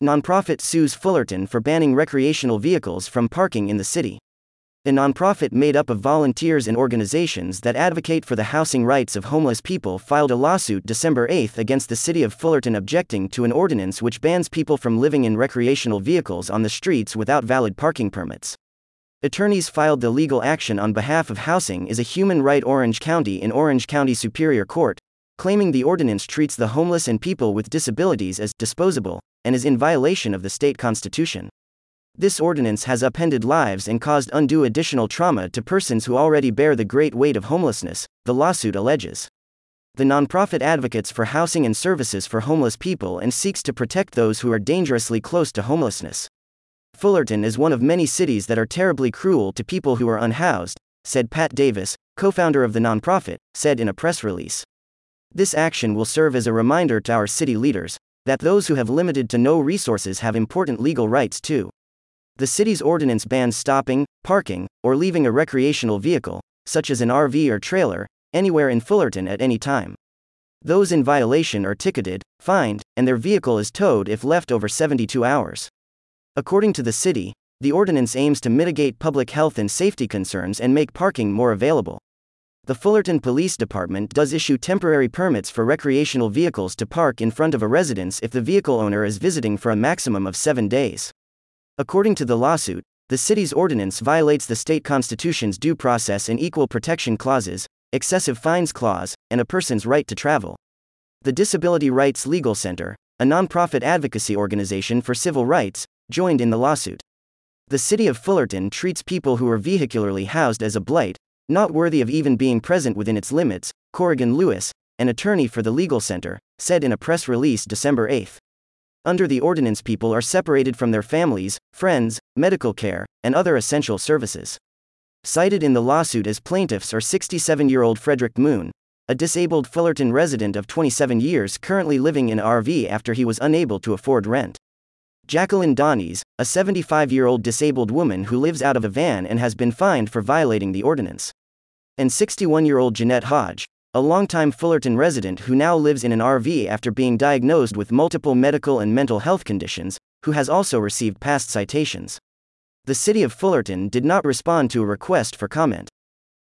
Nonprofit sues Fullerton for banning recreational vehicles from parking in the city. A nonprofit made up of volunteers and organizations that advocate for the housing rights of homeless people filed a lawsuit December 8 against the city of Fullerton, objecting to an ordinance which bans people from living in recreational vehicles on the streets without valid parking permits. Attorneys filed the legal action on behalf of Housing is a Human Right Orange County in Orange County Superior Court, claiming the ordinance treats the homeless and people with disabilities as disposable and is in violation of the state constitution. This ordinance has upended lives and caused undue additional trauma to persons who already bear the great weight of homelessness, the lawsuit alleges. The nonprofit advocates for housing and services for homeless people and seeks to protect those who are dangerously close to homelessness. Fullerton is one of many cities that are terribly cruel to people who are unhoused, said Pat Davis, co-founder of the nonprofit, said in a press release. This action will serve as a reminder to our city leaders that those who have limited to no resources have important legal rights too. The city's ordinance bans stopping, parking, or leaving a recreational vehicle, such as an RV or trailer, anywhere in Fullerton at any time. Those in violation are ticketed, fined, and their vehicle is towed if left over 72 hours. According to the city, the ordinance aims to mitigate public health and safety concerns and make parking more available. The Fullerton Police Department does issue temporary permits for recreational vehicles to park in front of a residence if the vehicle owner is visiting for a maximum of 7 days. According to the lawsuit, the city's ordinance violates the state constitution's due process and equal protection clauses, excessive fines clause, and a person's right to travel. The Disability Rights Legal Center, a nonprofit advocacy organization for civil rights, joined in the lawsuit. The city of Fullerton treats people who are vehicularly housed as a blight, not worthy of even being present within its limits, Corrigan Lewis, an attorney for the Legal Center, said in a press release December 8. Under the ordinance, people are separated from their families, friends, medical care, and other essential services. Cited in the lawsuit as plaintiffs are 67-year-old Frederick Moon, a disabled Fullerton resident of 27 years currently living in an RV after he was unable to afford rent. Jacqueline Donies, a 75-year-old disabled woman who lives out of a van and has been fined for violating the ordinance. And 61-year-old Jeanette Hodge, a longtime Fullerton resident who now lives in an RV after being diagnosed with multiple medical and mental health conditions, who has also received past citations. The city of Fullerton did not respond to a request for comment.